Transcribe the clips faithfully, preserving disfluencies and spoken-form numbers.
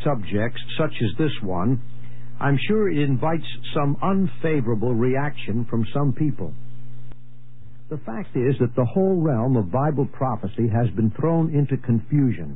subjects such as this one, I'm sure it invites some unfavorable reaction from some people. The fact is that the whole realm of Bible prophecy has been thrown into confusion.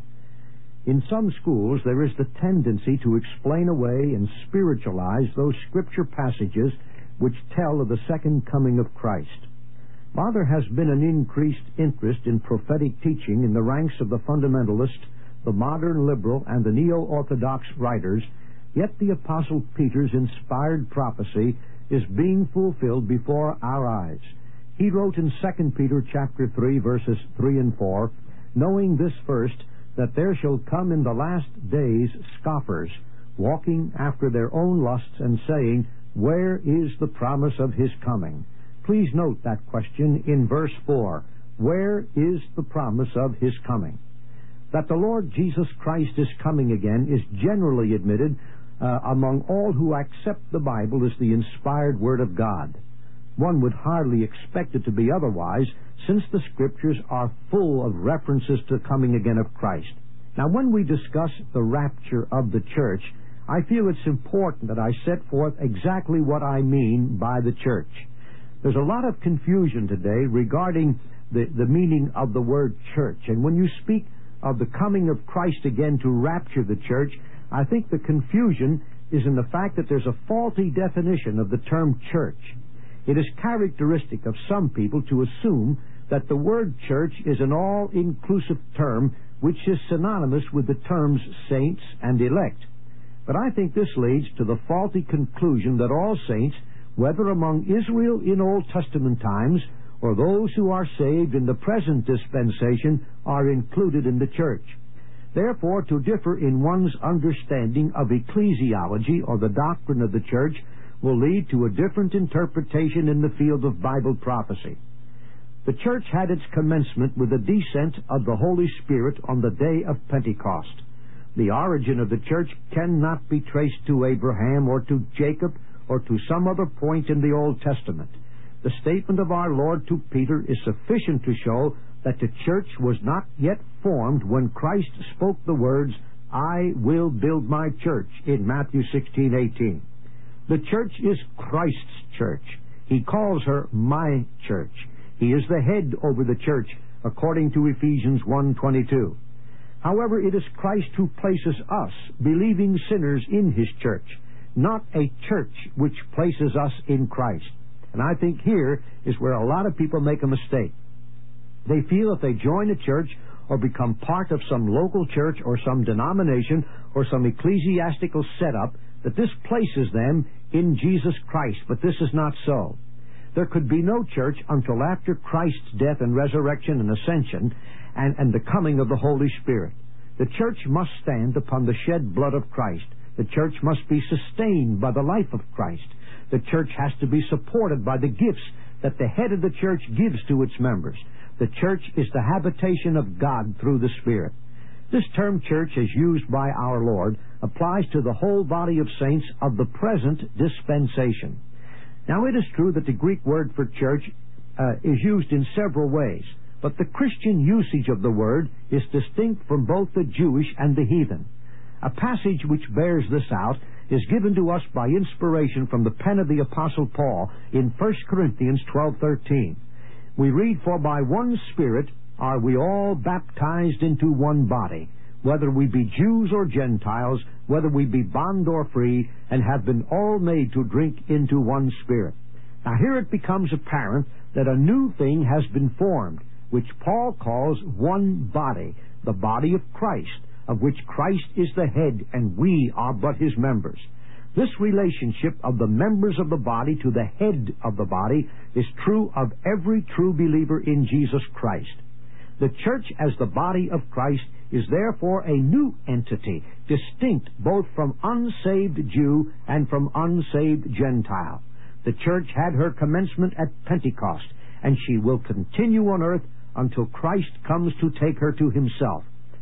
In some schools, there is the tendency to explain away and spiritualize those scripture passages which tell of the second coming of Christ. While there has been an increased interest in prophetic teaching in the ranks of the fundamentalist, the modern liberal, and the neo-orthodox writers, yet the Apostle Peter's inspired prophecy is being fulfilled before our eyes. He wrote in Second Peter chapter three, verses three and four, knowing this first, that there shall come in the last days scoffers, walking after their own lusts, and saying, Where is the promise of his coming? Please note that question in verse four. Where is the promise of his coming? That the Lord Jesus Christ is coming again is generally admitted uh, among all who accept the Bible as the inspired Word of God. One would hardly expect it to be otherwise, since the Scriptures are full of references to the coming again of Christ. Now, when we discuss the rapture of the church, I feel it's important that I set forth exactly what I mean by the church. There's a lot of confusion today regarding the, the meaning of the word church, and when you speak of the coming of Christ again to rapture the church, I think the confusion is in the fact that there's a faulty definition of the term church. It is characteristic of some people to assume that the word church is an all-inclusive term which is synonymous with the terms saints and elect. But I think this leads to the faulty conclusion that all saints, whether among Israel in Old Testament times or those who are saved in the present dispensation, are included in the church. Therefore, to differ in one's understanding of ecclesiology or the doctrine of the church will lead to a different interpretation in the field of Bible prophecy. The church had its commencement with the descent of the Holy Spirit on the day of Pentecost. The origin of the church cannot be traced to Abraham or to Jacob or to some other point in the Old Testament. The statement of our Lord to Peter is sufficient to show that the church was not yet formed when Christ spoke the words, I will build my church, in Matthew sixteen eighteen. The church is Christ's church. He calls her my church. He is the head over the church, according to Ephesians one twenty-two. However, it is Christ who places us, believing sinners, in his church, not a church which places us in Christ. And I think here is where a lot of people make a mistake. They feel if they join a church or become part of some local church or some denomination or some ecclesiastical setup, that this places them in Jesus Christ. But this is not so. There could be no church until after Christ's death and resurrection and ascension and, and the coming of the Holy Spirit. The church must stand upon the shed blood of Christ. The church must be sustained by the life of Christ. The church has to be supported by the gifts that the head of the church gives to its members. The church is the habitation of God through the Spirit. This term church, as used by our Lord, applies to the whole body of saints of the present dispensation. Now, it is true that the Greek word for church uh, is used in several ways, but the Christian usage of the word is distinct from both the Jewish and the heathen. A passage which bears this out is given to us by inspiration from the pen of the Apostle Paul in First Corinthians twelve thirteen. We read, For by one Spirit are we all baptized into one body, whether we be Jews or Gentiles, whether we be bond or free, and have been all made to drink into one Spirit. Now here it becomes apparent that a new thing has been formed, which Paul calls one body, the body of Christ, of which Christ is the head, and we are but his members. This relationship of the members of the body to the head of the body is true of every true believer in Jesus Christ. The church as the body of Christ is therefore a new entity, distinct both from unsaved Jew and from unsaved Gentile. The church had her commencement at Pentecost, and she will continue on earth until Christ comes to take her to himself.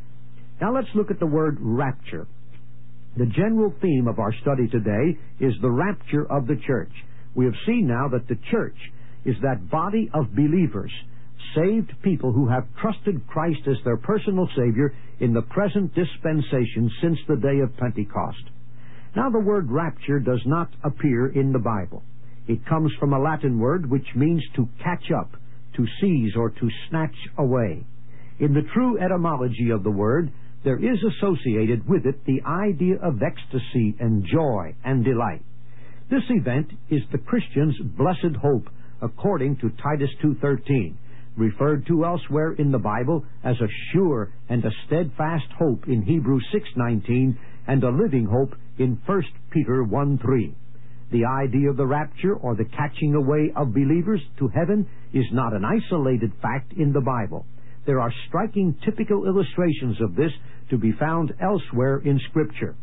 Now let's look at the word rapture. The general theme of our study today is the rapture of the church. We have seen now that the church is that body of believers saved people who have trusted Christ as their personal Savior in the present dispensation since the day of Pentecost. Now, the word rapture does not appear in the Bible. It comes from a Latin word which means to catch up, to seize, or to snatch away. In the true etymology of the word, there is associated with it the idea of ecstasy and joy and delight. This event is the Christian's blessed hope, according to Titus two thirteen, referred to elsewhere in the Bible as a sure and a steadfast hope in Hebrews six nineteen, and a living hope in First Peter one three. The idea of the rapture, or the catching away of believers to heaven, is not an isolated fact in the Bible. There are striking typical illustrations of this to be found elsewhere in Scripture.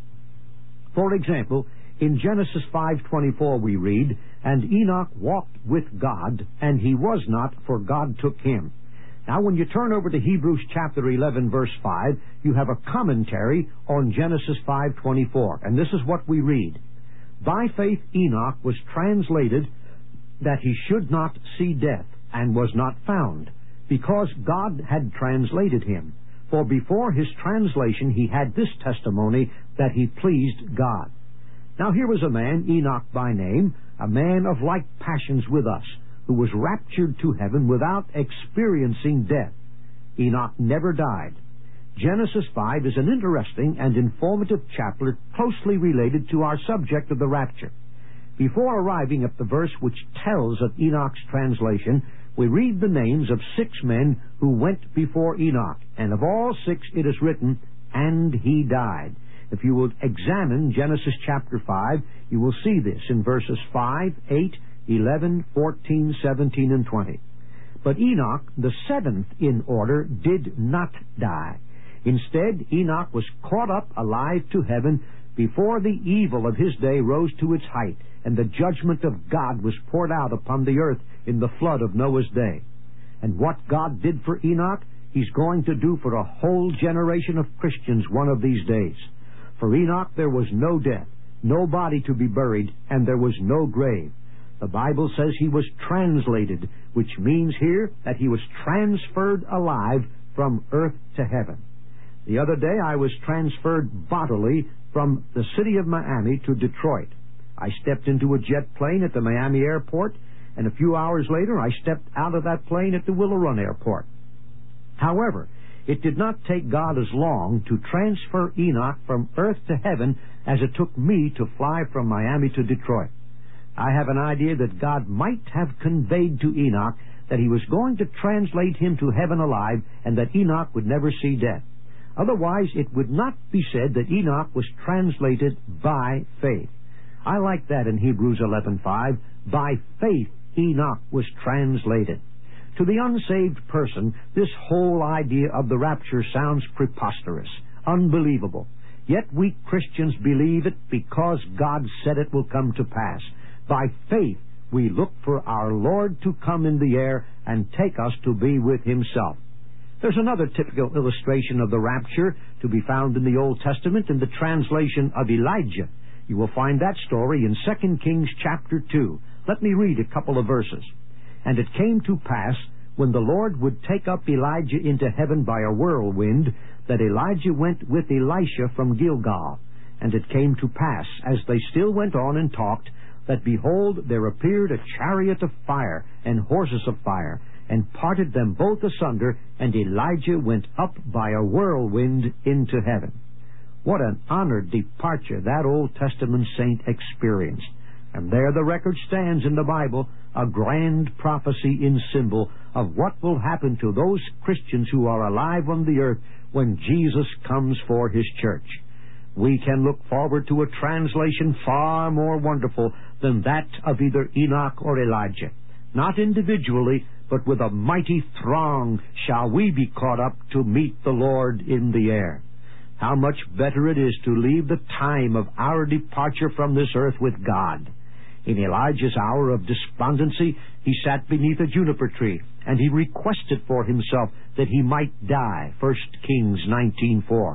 For example, in Genesis five twenty-four we read, "And Enoch walked with God, and he was not, for God took him." Now, when you turn over to Hebrews chapter eleven, verse five, you have a commentary on Genesis five twenty-four, and this is what we read. "By faith Enoch was translated that he should not see death, and was not found, because God had translated him. For before his translation he had this testimony, that he pleased God." Now, here was a man, Enoch by name, a man of like passions with us, who was raptured to heaven without experiencing death. Enoch never died. Genesis five is an interesting and informative chapter closely related to our subject of the rapture. Before arriving at the verse which tells of Enoch's translation, we read the names of six men who went before Enoch, and of all six it is written, "And he died." If you will examine Genesis chapter five, you will see this in verses five, eight, eleven, fourteen, seventeen, and twenty. But Enoch, the seventh in order, did not die. Instead, Enoch was caught up alive to heaven before the evil of his day rose to its height, and the judgment of God was poured out upon the earth in the flood of Noah's day. And what God did for Enoch, He's going to do for a whole generation of Christians one of these days. For Enoch there was no death, no body to be buried, and there was no grave. The Bible says he was translated, which means here that he was transferred alive from earth to heaven. The other day I was transferred bodily from the city of Miami to Detroit. I stepped into a jet plane at the Miami airport, and a few hours later I stepped out of that plane at the Willow Run airport. However, it did not take God as long to transfer Enoch from earth to heaven as it took me to fly from Miami to Detroit. I have an idea that God might have conveyed to Enoch that he was going to translate him to heaven alive, and that Enoch would never see death. Otherwise, it would not be said that Enoch was translated by faith. I like that in Hebrews eleven five. By faith Enoch was translated. To the unsaved person, this whole idea of the rapture sounds preposterous, unbelievable. Yet we Christians believe it because God said it will come to pass. By faith, we look for our Lord to come in the air and take us to be with Himself. There's another typical illustration of the rapture to be found in the Old Testament in the translation of Elijah. You will find that story in Second Kings chapter two. Let me read a couple of verses. "And it came to pass, when the Lord would take up Elijah into heaven by a whirlwind, that Elijah went with Elisha from Gilgal. And it came to pass, as they still went on and talked, that behold, there appeared a chariot of fire and horses of fire, and parted them both asunder, and Elijah went up by a whirlwind into heaven." What an honored departure that Old Testament saint experienced. And there the record stands in the Bible, a grand prophecy in symbol of what will happen to those Christians who are alive on the earth when Jesus comes for His church. We can look forward to a translation far more wonderful than that of either Enoch or Elijah. Not individually, but with a mighty throng shall we be caught up to meet the Lord in the air. How much better it is to leave the time of our departure from this earth with God. In Elijah's hour of despondency, he sat beneath a juniper tree, and he requested for himself that he might die, First Kings nineteen four.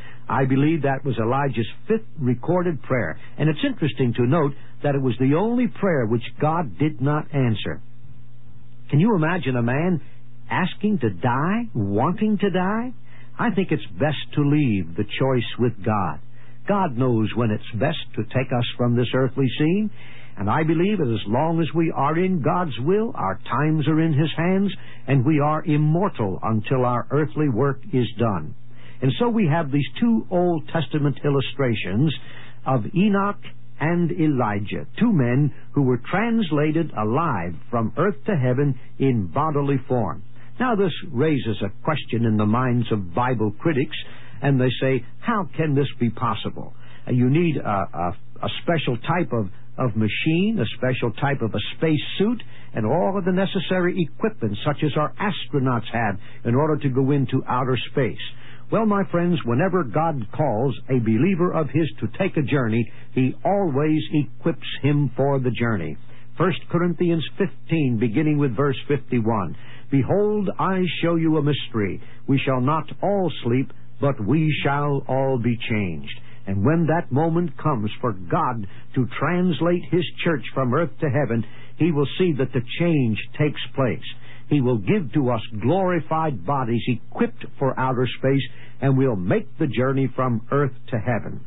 I believe that was Elijah's fifth recorded prayer, and it's interesting to note that it was the only prayer which God did not answer. Can you imagine a man asking to die, wanting to die? I think it's best to leave the choice with God. God knows when it's best to take us from this earthly scene, and I believe that as long as we are in God's will, our times are in His hands, and we are immortal until our earthly work is done. And so we have these two Old Testament illustrations of Enoch and Elijah, two men who were translated alive from earth to heaven in bodily form. Now this raises a question in the minds of Bible critics, and they say, how can this be possible? Uh, you need a, a, a special type of, of machine, a special type of a space suit, and all of the necessary equipment such as our astronauts have in order to go into outer space. Well, my friends, whenever God calls a believer of His to take a journey, He always equips him for the journey. First Corinthians fifteen, beginning with verse fifty-one. Behold, I show you a mystery. We shall not all sleep, but we shall all be changed. And when that moment comes for God to translate His church from earth to heaven, He will see that the change takes place. He will give to us glorified bodies equipped for outer space, and we'll make the journey from earth to heaven.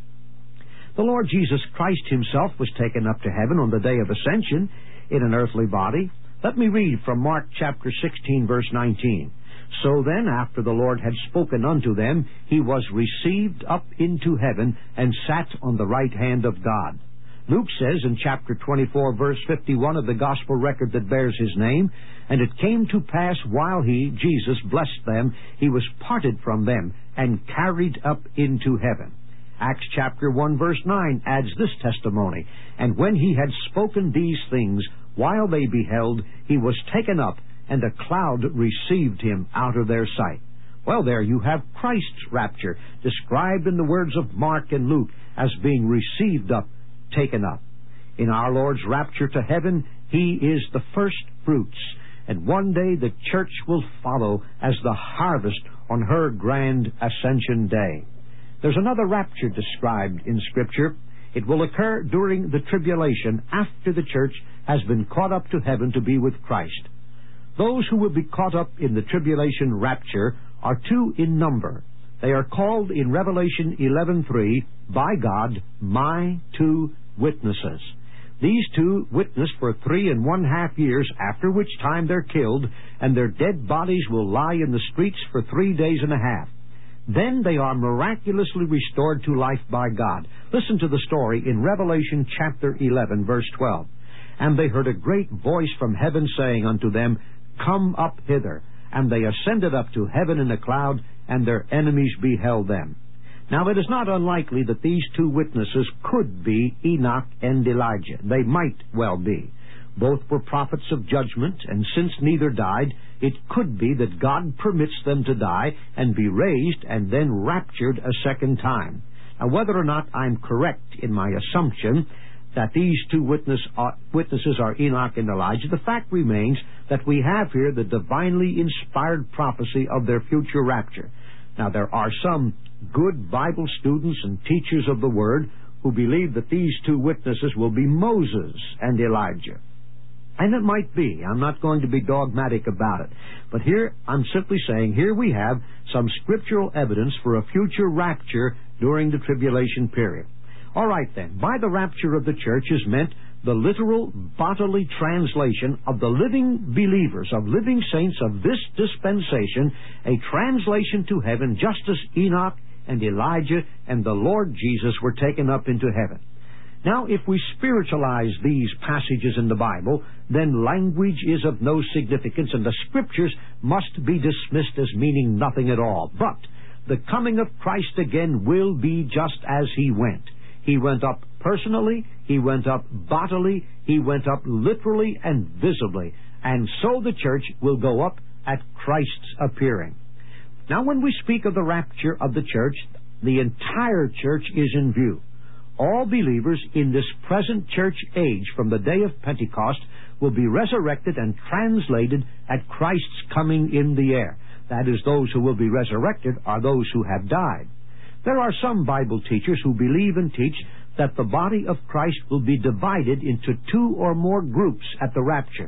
The Lord Jesus Christ Himself was taken up to heaven on the day of ascension in an earthly body. Let me read from Mark chapter sixteen, verse nineteen. So then, after the Lord had spoken unto them, He was received up into heaven and sat on the right hand of God. Luke says in chapter twenty-four, verse fifty-one of the gospel record that bears His name, and it came to pass while He, Jesus, blessed them, He was parted from them and carried up into heaven. Acts chapter one, verse nine adds this testimony, and when He had spoken these things, while they beheld, He was taken up, and a cloud received Him out of their sight. Well, there you have Christ's rapture, described in the words of Mark and Luke as being received up, taken up. In our Lord's rapture to heaven, He is the first fruits, and one day the church will follow as the harvest on her grand ascension day. There's another rapture described in Scripture. It will occur during the tribulation after the church has been caught up to heaven to be with Christ. Those who will be caught up in the tribulation rapture are two in number. They are called in Revelation eleven three, by God, my two witnesses. These two witness for three and one half years, after which time they're killed, and their dead bodies will lie in the streets for three days and a half. Then they are miraculously restored to life by God. Listen to the story in Revelation chapter eleven, verse twelve. And they heard a great voice from heaven saying unto them, Come up hither. And they ascended up to heaven in a cloud, and their enemies beheld them. Now it is not unlikely that these two witnesses could be Enoch and Elijah. They might well be. Both were prophets of judgment, and since neither died, it could be that God permits them to die and be raised and then raptured a second time. Now, whether or not I'm correct in my assumption that these two witness, uh, witnesses are Enoch and Elijah, the fact remains that we have here the divinely inspired prophecy of their future rapture. Now, there are some good Bible students and teachers of the Word who believe that these two witnesses will be Moses and Elijah. And it might be. I'm not going to be dogmatic about it. But here, I'm simply saying, here we have some scriptural evidence for a future rapture during the tribulation period. All right, then. By the rapture of the church is meant the literal bodily translation of the living believers, of living saints of this dispensation, a translation to heaven just as Enoch and Elijah and the Lord Jesus were taken up into heaven. Now, if we spiritualize these passages in the Bible, then language is of no significance, and the Scriptures must be dismissed as meaning nothing at all. But the coming of Christ again will be just as He went. He went up personally, He went up bodily, He went up literally and visibly, and so the church will go up at Christ's appearing. Now, when we speak of the rapture of the church, the entire church is in view. All believers in this present church age from the day of Pentecost will be resurrected and translated at Christ's coming in the air. That is, those who will be resurrected are those who have died. There are some Bible teachers who believe and teach that the body of Christ will be divided into two or more groups at the rapture.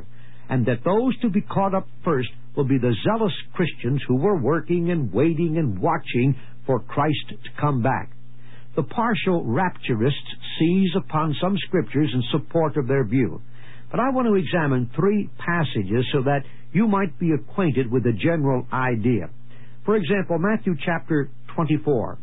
and that those to be caught up first will be the zealous Christians who were working and waiting and watching for Christ to come back. The partial rapturists seize upon some scriptures in support of their view. But I want to examine three passages so that you might be acquainted with the general idea. For example, Matthew chapter twenty-four,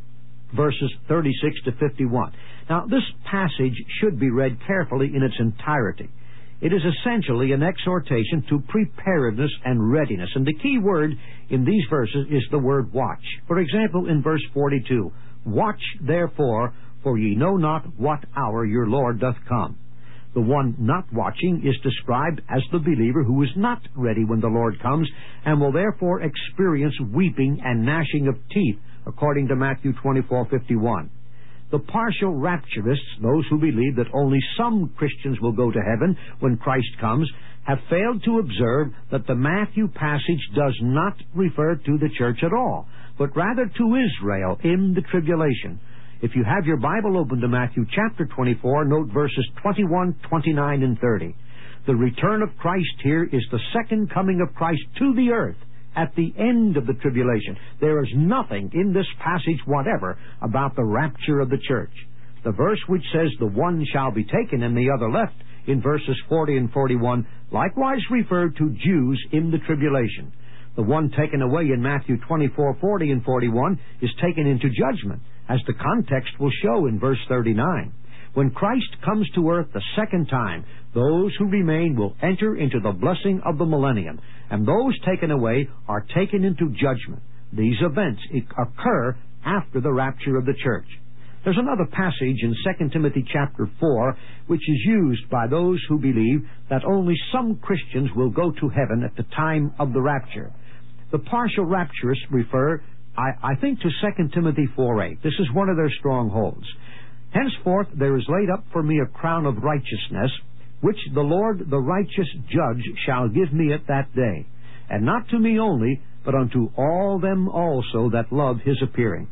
verses thirty-six to fifty-one. Now, this passage should be read carefully in its entirety. It is essentially an exhortation to preparedness and readiness, and the key word in these verses is the word watch. For example, in verse forty-two, "Watch therefore, for ye know not what hour your Lord doth come." The one not watching is described as the believer who is not ready when the Lord comes, and will therefore experience weeping and gnashing of teeth, according to Matthew twenty-four fifty-one. The partial rapturists, those who believe that only some Christians will go to heaven when Christ comes, have failed to observe that the Matthew passage does not refer to the church at all, but rather to Israel in the tribulation. If you have your Bible open to Matthew chapter twenty-four, note verses twenty-one, twenty-nine, and thirty. The return of Christ here is the second coming of Christ to the earth at the end of the tribulation. There is nothing in this passage whatever about the rapture of the church. The verse which says the one shall be taken and the other left in verses forty and forty-one likewise refer to Jews in the tribulation. The one taken away in Matthew twenty-four, forty, and forty-one is taken into judgment, as the context will show in verse thirty-nine. When Christ comes to earth the second time, those who remain will enter into the blessing of the millennium, and those taken away are taken into judgment. These events occur after the rapture of the church. There's another passage in Second Timothy chapter four, which is used by those who believe that only some Christians will go to heaven at the time of the rapture. The partial rapturists refer, I, I think, to Second Timothy four eight. This is one of their strongholds. "Henceforth there is laid up for me a crown of righteousness, which the Lord the righteous judge shall give me at that day, and not to me only, but unto all them also that love his appearing."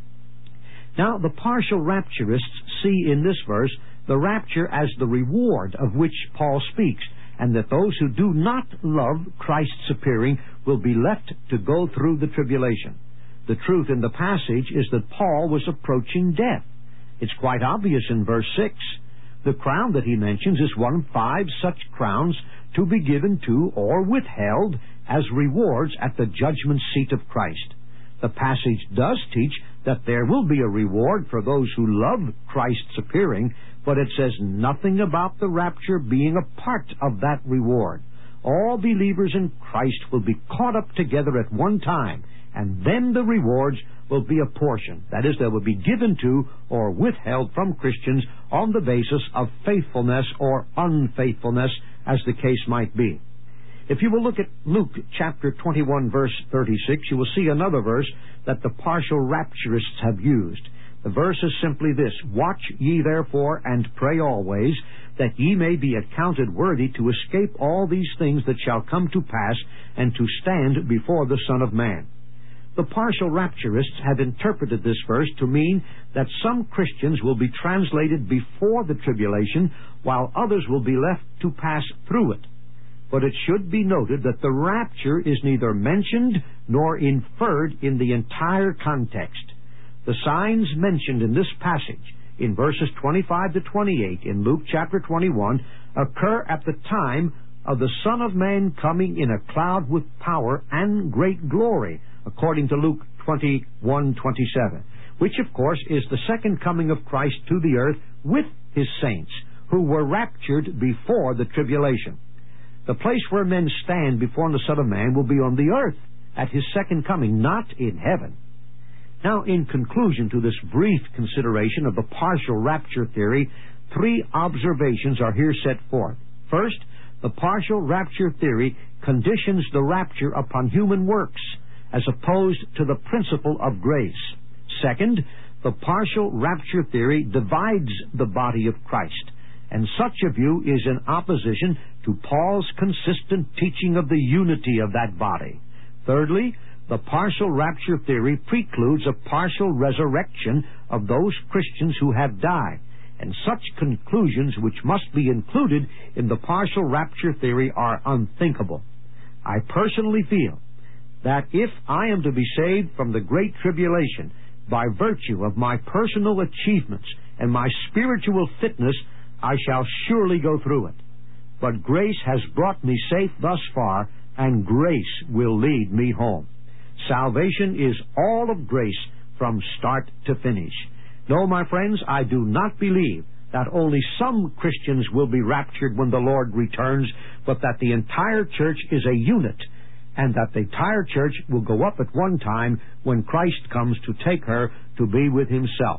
Now, the partial rapturists see in this verse the rapture as the reward of which Paul speaks, and that those who do not love Christ's appearing will be left to go through the tribulation. The truth in the passage is that Paul was approaching death. It's quite obvious in verse six. The crown that he mentions is one of five such crowns to be given to or withheld as rewards at the judgment seat of Christ. The passage does teach that there will be a reward for those who love Christ's appearing, but it says nothing about the rapture being a part of that reward. All believers in Christ will be caught up together at one time, and then the rewards will be a portion. That is, they will be given to or withheld from Christians on the basis of faithfulness or unfaithfulness, as the case might be. If you will look at Luke chapter twenty-one, verse thirty-six, you will see another verse that the partial rapturists have used. The verse is simply this: "Watch ye therefore, and pray always, that ye may be accounted worthy to escape all these things that shall come to pass, and to stand before the Son of Man." The partial rapturists have interpreted this verse to mean that some Christians will be translated before the tribulation, while others will be left to pass through it. But it should be noted that the rapture is neither mentioned nor inferred in the entire context. The signs mentioned in this passage, in verses twenty-five to twenty-eight in Luke chapter twenty-one, occur at the time of the Son of Man coming in a cloud with power and great glory, according to Luke twenty-one twenty-seven, which, of course, is the second coming of Christ to the earth with his saints, who were raptured before the tribulation. The place where men stand before the Son of Man will be on the earth at his second coming, not in heaven. Now, in conclusion to this brief consideration of the partial rapture theory, three observations are here set forth. First, the partial rapture theory conditions the rapture upon human works, as opposed to the principle of grace. Second, the partial rapture theory divides the body of Christ, and such a view is in opposition to Paul's consistent teaching of the unity of that body. Thirdly, the partial rapture theory precludes a partial resurrection of those Christians who have died. and such conclusions which must be included in the partial rapture theory are unthinkable. I personally feel that if I am to be saved from the Great Tribulation by virtue of my personal achievements and my spiritual fitness, I shall surely go through it. But grace has brought me safe thus far, and grace will lead me home. Salvation is all of grace from start to finish. No, my friends, I do not believe that only some Christians will be raptured when the Lord returns, but that the entire church is a unit, and that the entire church will go up at one time when Christ comes to take her to be with himself.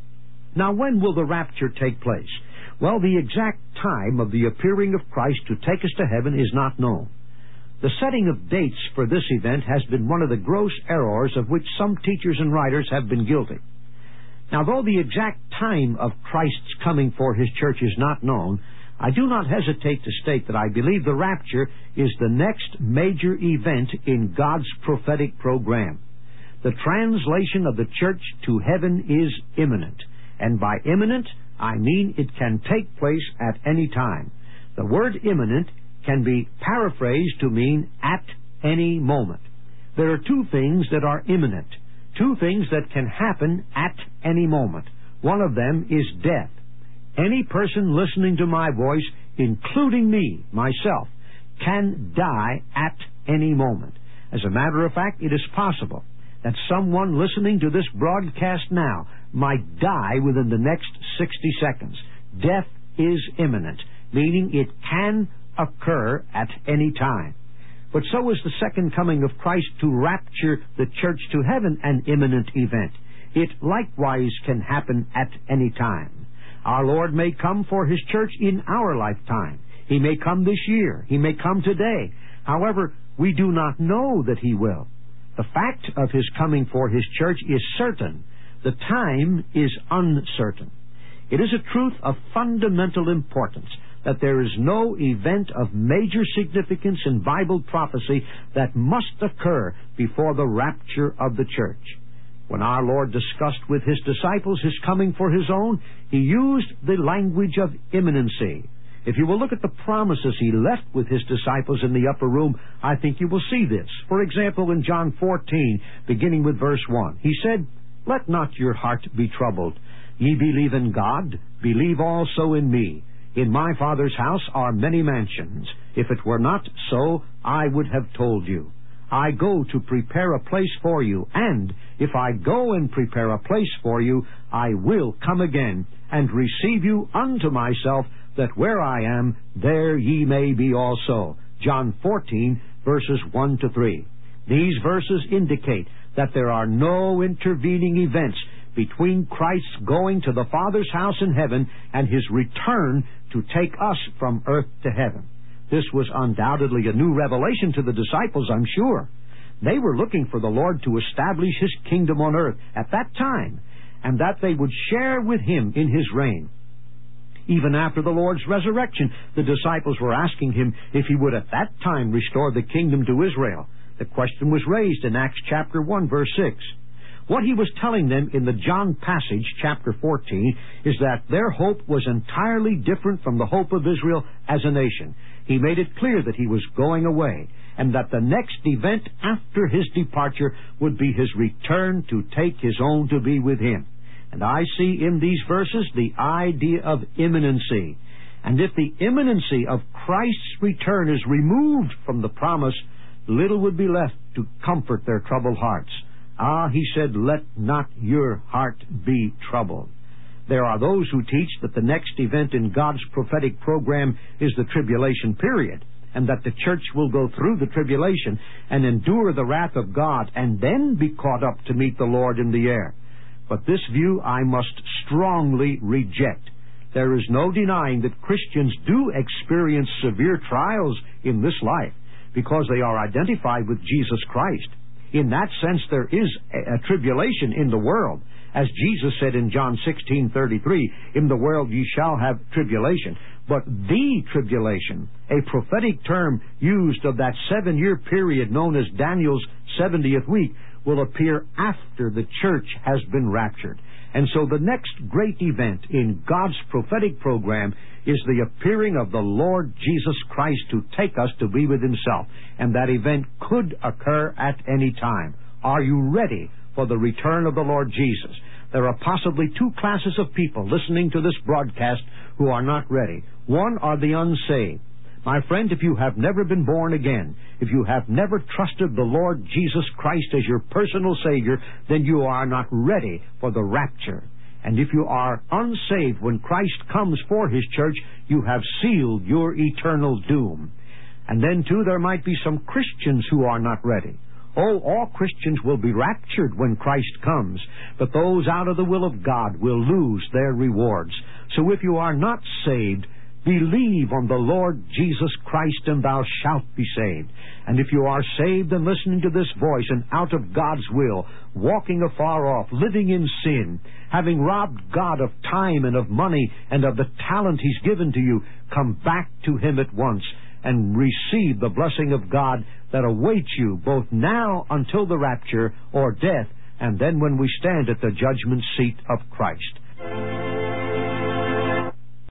Now, when will the rapture take place? Well, the exact time of the appearing of Christ to take us to heaven is not known. The setting of dates for this event has been one of the gross errors of which some teachers and writers have been guilty. Now, though the exact time of Christ's coming for his church is not known, I do not hesitate to state that I believe the rapture is the next major event in God's prophetic program. The translation of the church to heaven is imminent, and by imminent, I mean it can take place at any time. The word imminent can be paraphrased to mean at any moment. There are two things that are imminent, two things that can happen at any moment. One of them is death. Any person listening to my voice, including me, myself, can die at any moment. As a matter of fact, it is possible that someone listening to this broadcast now might die within the next sixty seconds. Death is imminent, meaning it can occur at any time. But so is the second coming of Christ to rapture the church to heaven an imminent event. It likewise can happen at any time. Our Lord may come for his church in our lifetime. He may come this year. He may come today. However, we do not know that he will. The fact of his coming for his church is certain. The time is uncertain. It is a truth of fundamental importance that there is no event of major significance in Bible prophecy that must occur before the rapture of the church. When our Lord discussed with his disciples his coming for his own, he used the language of imminency. If you will look at the promises he left with his disciples in the upper room, I think you will see this. For example, in John fourteen, beginning with verse one, he said, "Let not your heart be troubled. Ye believe in God, believe also in me. In my Father's house are many mansions. If it were not so, I would have told you. I go to prepare a place for you, and if I go and prepare a place for you, I will come again and receive you unto myself, that where I am, there ye may be also." John fourteen, verses one to three. These verses indicate that there are no intervening events between Christ's going to the Father's house in heaven and his return to take us from earth to heaven. This was undoubtedly a new revelation to the disciples, I'm sure. They were looking for the Lord to establish his kingdom on earth at that time, and that they would share with him in his reign. Even after the Lord's resurrection, the disciples were asking him if he would at that time restore the kingdom to Israel. The question was raised in Acts chapter one, verse six. What he was telling them in the John passage, chapter fourteen, is that their hope was entirely different from the hope of Israel as a nation. He made it clear that he was going away, and that the next event after his departure would be his return to take his own to be with him. And I see in these verses the idea of imminency. And if the imminency of Christ's return is removed from the promise, little would be left to comfort their troubled hearts. Ah, he said, "Let not your heart be troubled." There are those who teach that the next event in God's prophetic program is the tribulation period, and that the church will go through the tribulation and endure the wrath of God and then be caught up to meet the Lord in the air. But this view I must strongly reject. There is no denying that Christians do experience severe trials in this life because they are identified with Jesus Christ. In that sense, there is a, a tribulation in the world. As Jesus said in John sixteen thirty-three, "In the world ye shall have tribulation." But the tribulation, a prophetic term used of that seven-year period known as Daniel's seventieth week, will appear after the church has been raptured. And so the next great event in God's prophetic program is the appearing of the Lord Jesus Christ to take us to be with Himself. And that event could occur at any time. Are you ready for the return of the Lord Jesus? There are possibly two classes of people listening to this broadcast who are not ready. One are the unsaved. My friend, if you have never been born again, if you have never trusted the Lord Jesus Christ as your personal Savior, then you are not ready for the rapture. And if you are unsaved when Christ comes for His church, you have sealed your eternal doom. And then, too, there might be some Christians who are not ready. Oh, all Christians will be raptured when Christ comes, but those out of the will of God will lose their rewards. So if you are not saved, believe on the Lord Jesus Christ, and thou shalt be saved. And if you are saved and listening to this voice and out of God's will, walking afar off, living in sin, having robbed God of time and of money and of the talent He's given to you, come back to Him at once and receive the blessing of God that awaits you both now until the rapture or death, and then when we stand at the judgment seat of Christ.